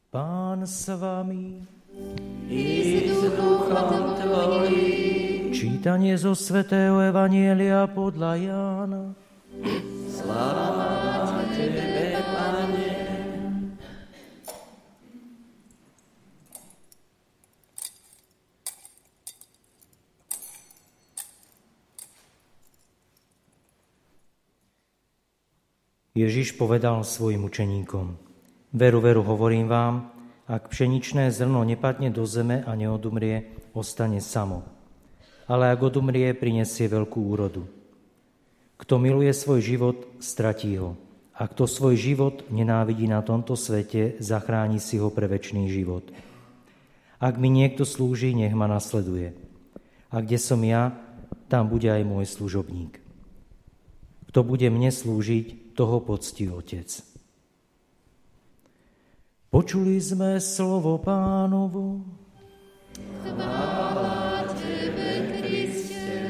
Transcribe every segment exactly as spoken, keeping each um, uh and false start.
Pán s vami. I s duchom tvojím. Čítanie zo svätého Evanjelia podľa Jána. Sláva tebe, Pane. Ježiš povedal svojim učeníkom: Veru, veru, hovorím vám, ak pšeničné zrno nepadne do zeme a neodumrie, ostane samo. Ale ak odumrie, prinesie veľkú úrodu. Kto miluje svoj život, stratí ho. A kto svoj život nenávidí na tomto svete, zachráni si ho pre večný život. Ak mi niekto slúži, nech ma nasleduje. A kde som ja, tam bude aj môj služobník. Kto bude mne slúžiť, toho poctí Otec. Počuli sme slovo Pánovo. Chvála tebe, Kriste.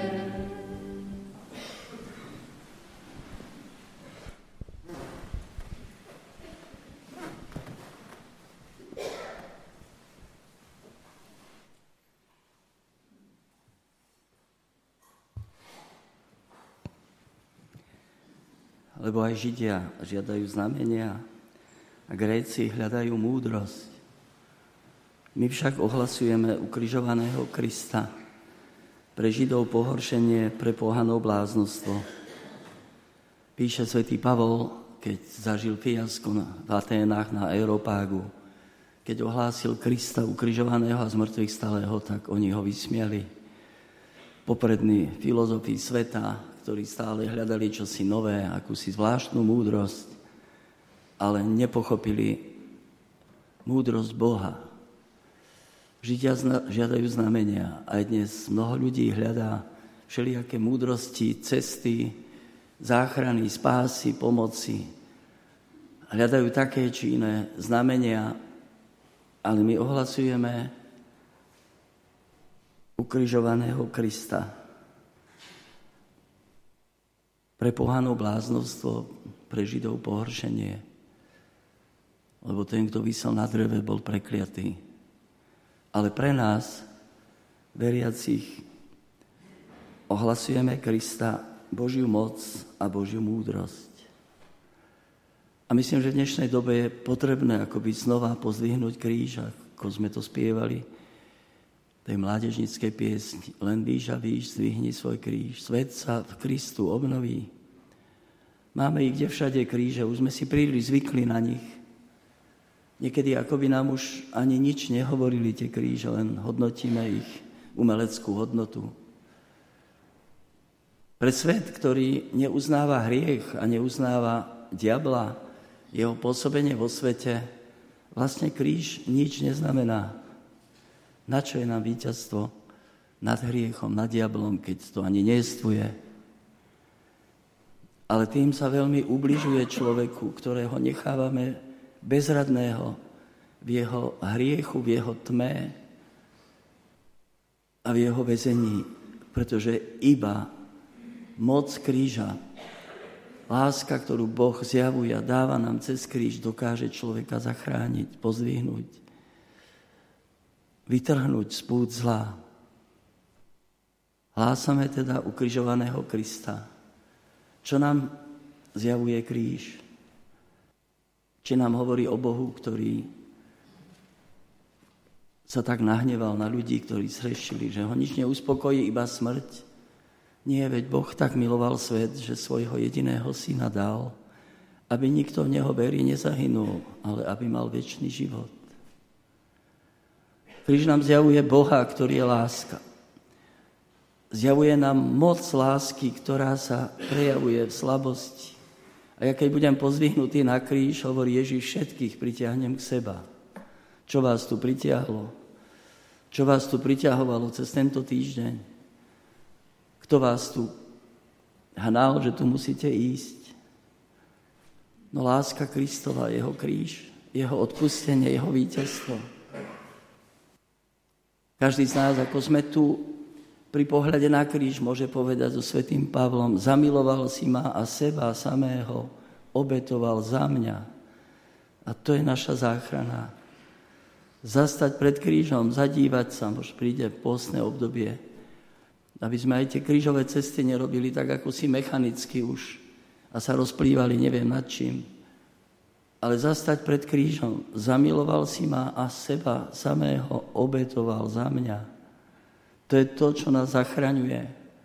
Lebo aj Židia žiadajú znamenia a Gréci hľadajú múdrosť. My však ohlasujeme ukrižovaného Krista. Pre Židov pohoršenie, pre pohanov bláznostvo. Píše svätý Pavol, keď zažil fiasko v Aténach na Areopágu. Keď ohlásil Krista ukrižovaného a zmrtvých stalého, tak oni ho vysmiali. Poprední filozofi sveta, ktorí stále hľadali čosi nové, akúsi zvláštnu múdrosť, ale nepochopili múdrosť Boha. Židia žiadajú znamenia. Aj dnes mnoho ľudí hľadá všelijaké múdrosti, cesty, záchrany, spásy, pomoci. Hľadajú také či iné znamenia, ale my ohlasujeme ukrižovaného Krista. Pre pohanov bláznostvo, pre Židov pohoršenie. Lebo ten, kto visel na dreve, bol prekliatý. Ale pre nás, veriacich, ohlasujeme Krista, Božiu moc a Božiu múdrosť. A myslím, že v dnešnej dobe je potrebné akoby znova pozdvihnúť kríž, ako sme to spievali v tej mládežníckej piesni. Len víš a víš, zdvihni svoj kríž. Svet sa v Kristu obnoví. Máme ich kde všade kríže, už sme si príliš zvykli na nich. Niekedy akoby nám už ani nič nehovorili tie kríže, len hodnotíme ich umeleckú hodnotu. Pre svet, ktorý neuznáva hriech a neuznáva diabla, jeho pôsobenie vo svete, vlastne kríž nič neznamená. Na čo je nám víťazstvo nad hriechom, nad diablom, keď to ani nejestvuje? Ale tým sa veľmi ubližuje človeku, ktorého nechávame bezradného v jeho hriechu, v jeho tme a v jeho väzení. Pretože iba moc kríža, láska, ktorú Boh zjavuje a dáva nám cez kríž, dokáže človeka zachrániť, pozdvihnúť, vytrhnúť z pút zla. Hlásame teda ukrižovaného Krista. Čo nám zjavuje kríž? Či nám hovorí o Bohu, ktorý sa tak nahneval na ľudí, ktorí zhrešili, že ho nič neuspokojí, iba smrť? Nie, veď Boh tak miloval svet, že svojho jediného syna dal, aby nikto v neho verí nezahynul, ale aby mal večný život. Kríž nám zjavuje Boha, ktorý je láska. Zjavuje nám moc lásky, ktorá sa prejavuje v slabosti. A ja keď budem pozdvihnutý na kríž, hovorí Ježiš, všetkých pritiahnem k seba. Čo vás tu pritiahlo? Čo vás tu priťahovalo cez tento týždeň? Kto vás tu hnal, že tu musíte ísť? No láska Kristova, jeho kríž, jeho odpustenie, jeho víťazstvo. Každý z nás, ako sme tu pri pohľade na kríž, môže povedať so svätým Pavlom: zamiloval si ma a seba samého obetoval za mňa. A to je naša záchrana. zastať pred krížom, zadívať sa, možno príde postné obdobie, aby sme aj tie krížové cesty nerobili tak, ako si mechanicky už a sa rozplývali neviem nad čím. Ale zastať pred krížom, zamiloval si ma a seba samého obetoval za mňa. To je to, čo nás zachraňuje.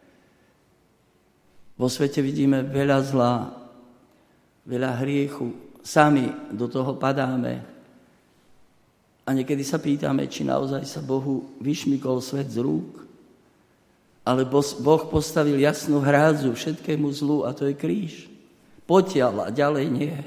Vo svete vidíme veľa zla, veľa hriechu. Sami do toho padáme. A niekedy sa pýtame, či naozaj sa Bohu vyšmykol svet z rúk, ale Boh postavil jasnú hrádzu všetkému zlu a to je kríž. Potiaľ a ďalej nie.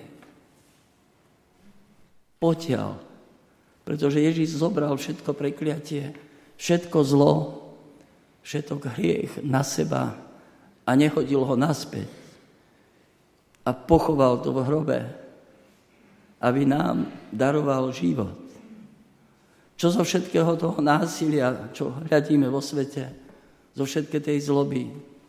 Potiaľ. Pretože Ježiš zobral všetko prekliatie, všetko zlo, všetok hriech na seba a nehodil ho naspäť. A pochoval to v hrobe, aby nám daroval život. Čo zo všetkého toho násilia, čo hľadíme vo svete, zo všetkej tej zloby,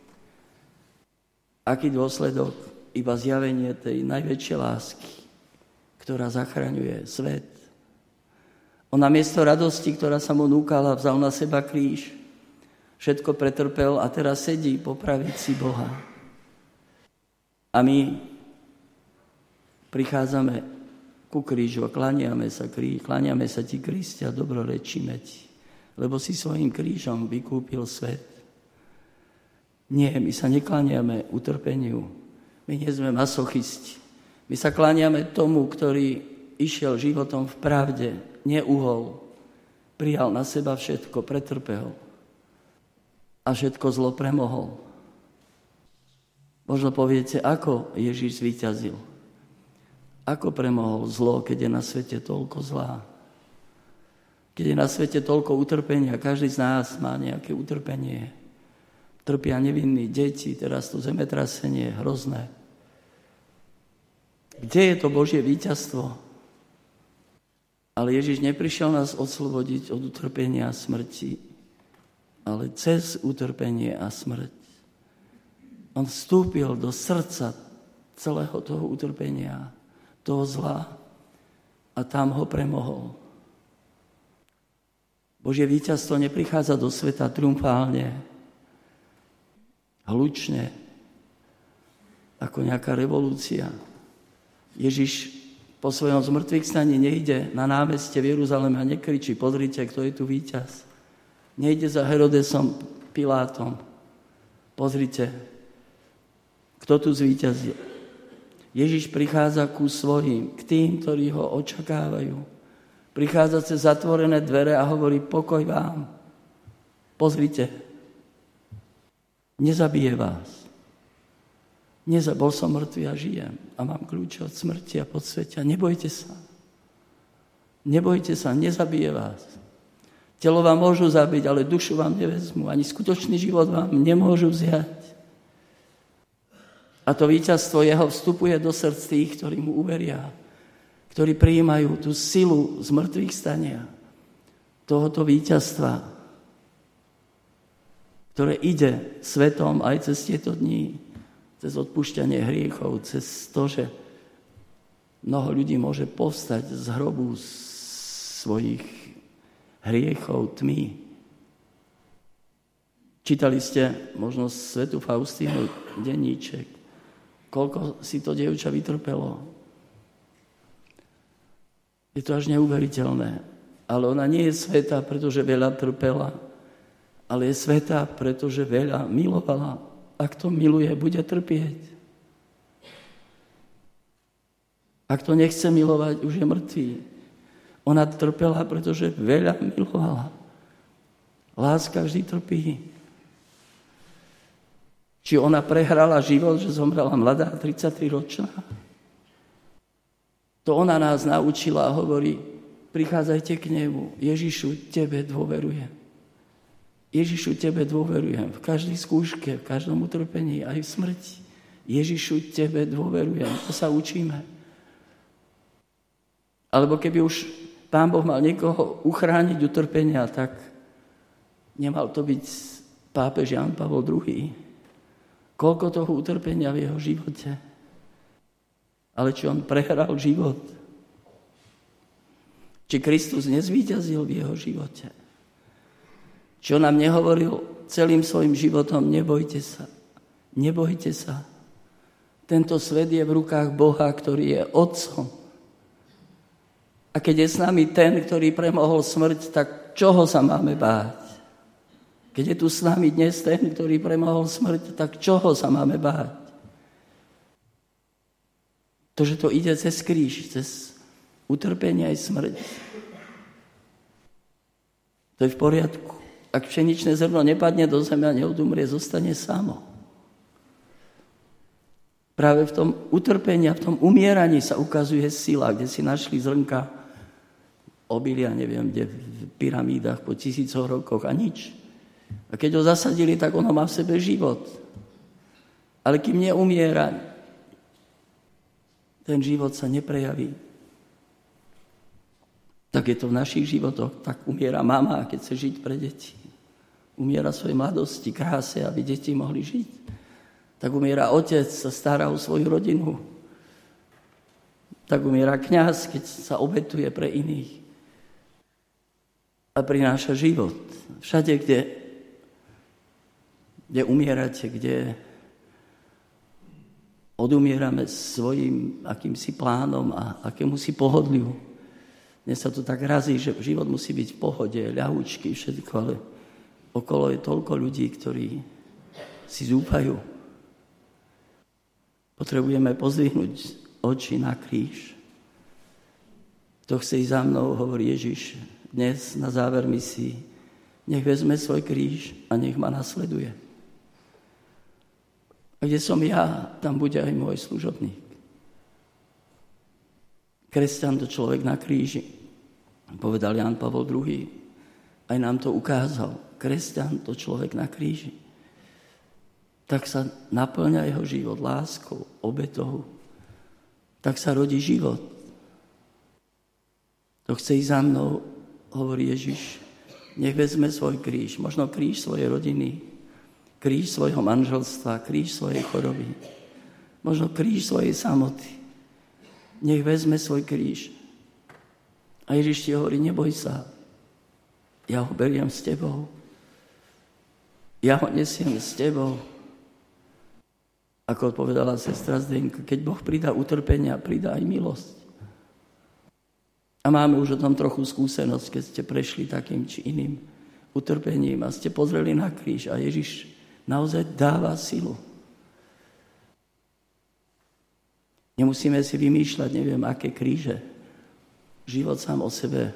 aký dôsledok? Iba zjavenie tej najväčšej lásky, ktorá zachraňuje svet. On namiesto radosti, ktorá sa mu núkala, vzal na seba kríž, všetko pretrpel a teraz sedí po pravici Boha. A my prichádzame ku krížu a klaniame sa, kríž, klaniame sa ti, Kriste, a dobrorečíme ti, lebo si svojím krížom vykúpil svet. Nie, my sa neklaniame utrpeniu, my nie sme masochisti. My sa kláňame tomu, ktorý išiel životom v pravde, neuhol, prijal na seba všetko, pretrpel a všetko zlo premohol. Možno poviete, ako Ježiš zvíťazil? Ako premohol zlo, keď je na svete toľko zlá? Keď je na svete toľko utrpenia, každý z nás má nejaké utrpenie. Trpia nevinní deti, teraz to zemetrasenie, hrozné. Kde je to Božie víťazstvo? Ale Ježiš neprišiel nás oslobodiť od utrpenia a smrti, ale cez utrpenie a smrť. On vstúpil do srdca celého toho utrpenia, toho zla a tam ho premohol. Božie víťazstvo neprichádza do sveta triumfálne, hlučne, ako nejaká revolúcia. Ježiš po svojom zmŕtvychvstaní nejde na námestie v Jeruzaleme a nekričí, pozrite, kto je tu víťaz. Nejde za Herodesom, Pilátom. Pozrite, kto tu zvíťazil. Ježiš prichádza ku svojim, k tým, ktorí ho očakávajú. Prichádza cez zatvorené dvere a hovorí, pokoj vám. Pozrite, nezabije vás. Neza, bol som mŕtvý a žijem a mám kľúče od smrti a podsvetia. Nebojte sa. Nebojte sa, nezabije vás. Telo vám môžu zabiť, ale dušu vám nevezmú. Ani skutočný život vám nemôžu vziať. A to víťazstvo jeho vstupuje do srdc tých, ktorí mu uveria, ktorí prijímajú tú silu z mŕtvych stania, tohoto víťazstva, ktoré ide svetom aj cez tieto dni, cez odpúšťanie hriechov, cez to, že mnoho ľudí môže povstať z hrobu svojich hriechov, tmy. Čítali ste možno Svätú Faustínu denníček. Koľko si to dievča vytrpelo. Je to až neuveriteľné. Ale ona nie je svätá, pretože veľa trpela, ale je svätá, pretože veľa milovala. Ak to miluje, bude trpieť. Ak to nechce milovať, už je mŕtvý. Ona trpela, pretože veľa milovala. Láska vždy trpí. Či ona prehrala život, že zomrela mladá, tridsaťtriročná? To ona nás naučila a hovorí, prichádzajte k nemu. Ježišu, tebe dôverujem. Ježišu, tebe dôverujem v každej skúške, v každom utrpení, aj v smrti. Ježišu, tebe dôverujem. To sa učíme. Alebo keby už Pán Boh mal niekoho uchrániť utrpenia, tak nemal to byť pápež Ján Pavol druhý. Koľko toho utrpenia v jeho živote. Ale či on prehral život? Či Kristus nezvíťazil v jeho živote? Či on nám nehovoril celým svojim životom, nebojte sa, nebojte sa. Tento svet je v rukách Boha, ktorý je Otcom. A keď je s nami ten, ktorý premohol smrť, tak čoho sa máme báť? Keď je tu s nami dnes ten, ktorý premohol smrť, tak čoho sa máme báť? To, že to ide cez kríž, cez utrpenie aj smrť. To je v poriadku. Ak pšeničné zrno nepadne do zeme a neodumrie, zostane samo. Práve v tom utrpení a v tom umieraní sa ukazuje sila, kde si našli zrnka obilia, neviem, kde v pyramídach po tisícoch rokoch a nič. A keď ho zasadili, tak ono má v sebe život. Ale kým neumiera, ten život sa neprejaví. Tak je to v našich životoch. Tak umiera mama, keď chce žiť pre deti. Umiera svojej mladosti, kráse, aby deti mohli žiť. Tak umiera otec, sa stará o svoju rodinu. Tak umiera kňaz, keď sa obetuje pre iných. A prináša život. Všade, kde, kde umierate, kde odumierame svojim akýmsi plánom a akémusi pohodliu. Dnes sa to tak razí, že život musí byť v pohode, ľahúčky, všetko, ale okolo je toľko ľudí, ktorí si zúfajú. Potrebujeme pozdvihnúť oči na kríž. Kto chce ísť za mnou, hovorí Ježiš, dnes na záver misie, nech vezme svoj kríž a nech ma nasleduje. A kde som ja, tam bude aj môj služobník. Kresťan to človek na kríži, povedal Ján Pavol druhý. Aj nám to ukázal. Kresťan to človek na kríži. Tak sa naplňa jeho život láskou, obetou. Tak sa rodí život. To chce ísť za mnou, hovorí Ježiš, nech vezme svoj kríž, možno kríž svojej rodiny, kríž svojho manželstva, kríž svojej choroby, možno kríž svojej samoty. Nech vezme svoj kríž. A Ježiš ti hovorí, neboj sa, ja ho beriem s tebou. Ja ho nesiem s tebou. Ako odpovedala sestra Zdenka, keď Boh pridá utrpenia, pridá aj milosť. A máme už o tom trochu skúsenosť, keď ste prešli takým či iným utrpením a ste pozreli na kríž a Ježiš naozaj dáva silu. Nemusíme si vymýšľať, neviem, aké kríže. Život sám o sebe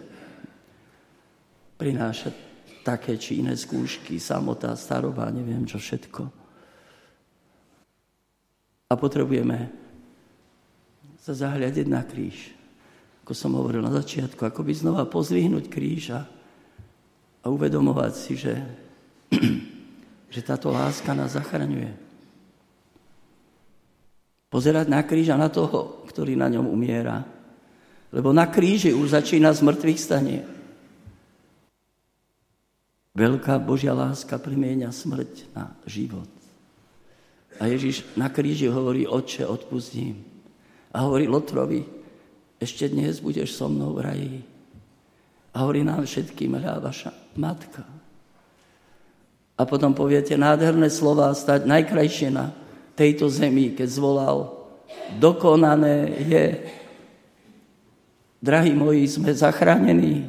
prináša také či iné skúšky, samota, staroba, neviem čo všetko. A potrebujeme sa zahľadiť na kríž. Ako som hovoril na začiatku, ako by znova pozvihnúť kríž a, a uvedomovať si, že, že táto láska nás zachraňuje. Pozerať na kríž a na toho, ktorý na ňom umiera. Lebo na kríži už začína zmrtvých stanie. Veľká Božia láska premieňa smrť na život. A Ježiš na kríži hovorí, Otče, odpustím. A hovorí Lotrovi, ešte dnes budeš so mnou v raji. A hovorí nám všetkým, hľa vaša matka. A potom poviete nádherné slová, stať najkrajšie na tejto zemi, keď zvolal, dokonané je. Drahí moji, sme zachránení.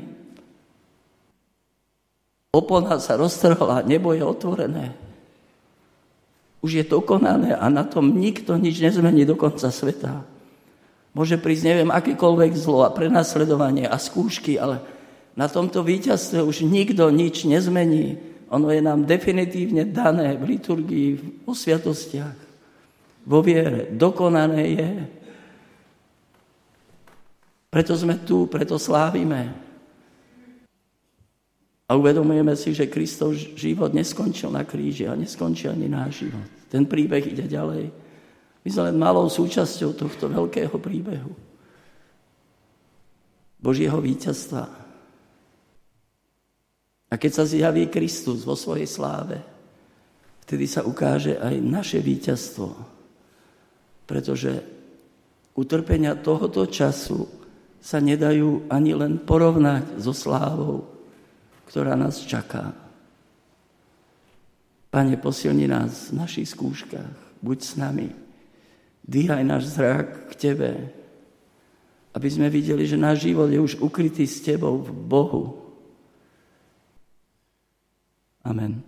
Opona sa roztrhla, nebo je otvorené. Už je dokonané a na tom nikto nič nezmení do konca sveta. Môže prísť neviem akékoľvek zlo a prenasledovanie a skúšky, ale na tomto víťazstve už nikto nič nezmení. Ono je nám definitívne dané v liturgii, vo sviatostiach, vo viere. Dokonané je. Preto sme tu, preto slávime. A uvedomujeme si, že Kristov život neskončil na kríži a neskončil ani náš život. Ten príbeh ide ďalej. My sme len malou súčasťou tohto veľkého príbehu. Božieho víťazstva. A keď sa zjaví Kristus vo svojej sláve, vtedy sa ukáže aj naše víťazstvo. Pretože utrpenia tohoto času sa nedajú ani len porovnať so slávou, ktorá nás čaká. Pane, posilni nás v našich skúškach, buď s nami, dvíhaj náš zrak k Tebe, aby sme videli, že náš život je už ukrytý s Tebou v Bohu. Amen.